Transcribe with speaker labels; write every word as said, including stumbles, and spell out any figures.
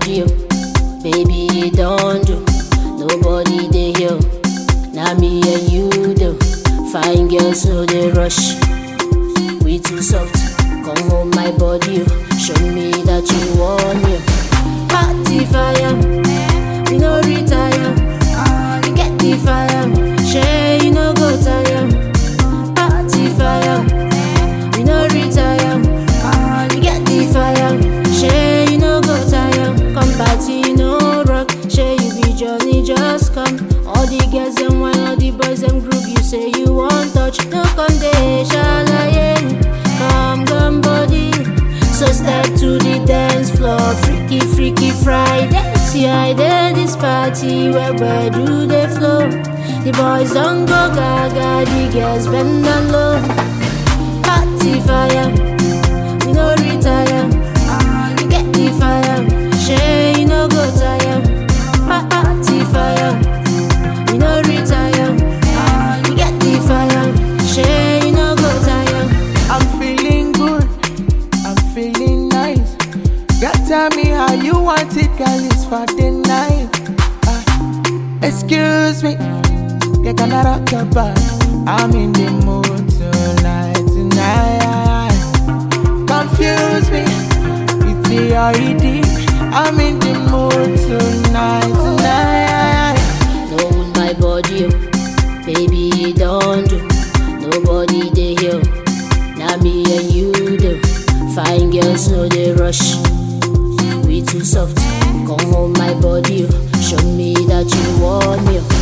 Speaker 1: body, oh. Baby, you don't do. Nobody they here. Now me and you do. Fine girls, no they rush. We too soft. Come home, my body, oh. Show me that you want me. Party fire, we no retire. We get the fire, share you no go tire. Party fire, we no retire. We get the fire, share you no go tire. Come party, no rock, share you be Johnny, just come. All the girls them wine, all the boys them groove. You say you want touch, no come they shalaye. Come, come body. So step to the dance floor, freaky, freaky Friday. See I did this party, where where do they flow? The boys don't go gaga, the girls bend down low. Party fire, we no retire. We get the fire, share you no go tire. Party fire, we no retire. We get the fire, share you no go tire.
Speaker 2: I'm feeling good, I'm feeling nice. God tell me how you want it, girl, it's for the night. uh, Excuse me, get gonna rock your body. I'm in the mood tonight, tonight. Confuse me, it's the R E D. I'm in the mood tonight, tonight.
Speaker 1: Know my body, oh. Baby, you don't do. Nobody they here. Now me and you do. Fine girls, no they rush. We too soft. Come home, my body, oh. Show me that you want me.